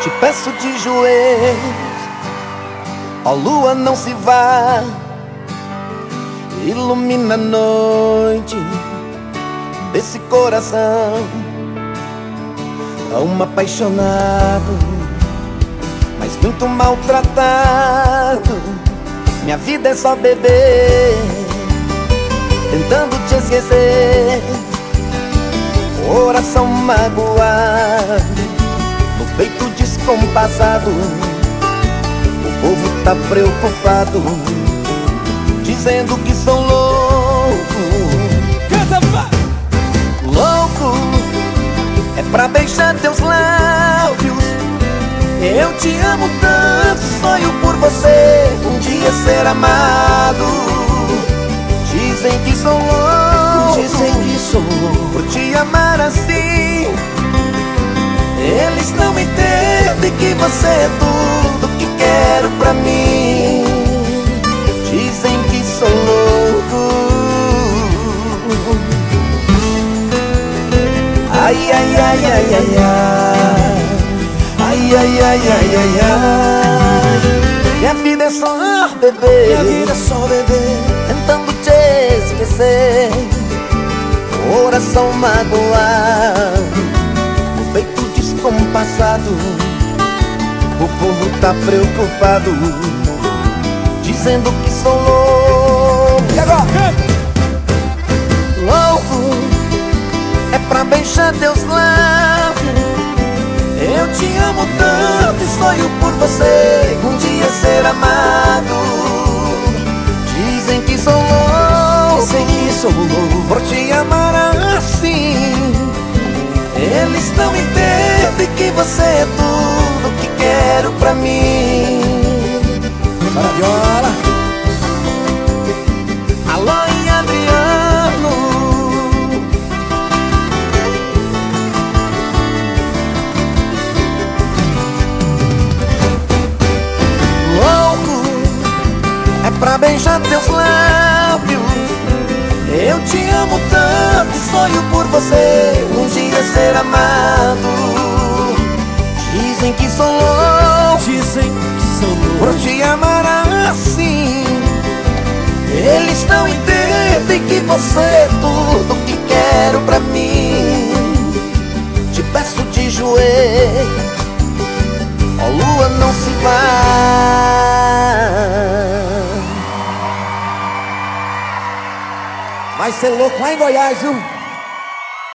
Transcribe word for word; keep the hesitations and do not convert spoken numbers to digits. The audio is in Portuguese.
Te peço de joelhos, ó lua, não se vá. Ilumina a noite desse coração tão apaixonado, mas muito maltratado. Minha vida é só beber, tentando te esquecer. Coração magoado, no peito descompassado. O povo tá preocupado, dizendo que sou louco. Canta, vai! Louco é pra beijar teus lábios. Eu te amo tanto, sonho por você, um dia ser amado. Dizem que sou louco, Dizem que sou louco por te amar assim. Eles não entendem que você é tudo que quero pra mim. Dizem que sou louco. Ai, ai, ai, ai, ai, ai. Ai, ai, ai, ai, ai, ai. Minha vida é só beber, Minha vida é só beber, tentando te esquecer. Coração magoado, o peito descompassado. O povo tá preocupado, dizendo que sou louco. E agora? Canta! Louco é pra beijar teus lábios. Eu te amo tanto e sonho por você, um dia ser amado. Dizem que sou louco, Dizem que sou louco por te amar assim. Eles não entendem que você é tudo que quero pra mim. Para a viola. Alô, e Adriano. Louco é pra beijar teus lábios. Eu te amo tanto e sonho por você, um dia ser amado. Dizem que sou louco, Dizem que sou por louco te amar assim. Eles não entendem que você é tudo que quero pra mim. Te peço de joelho, ó lua, não se vá. Vai ser louco lá em Goiás, viu?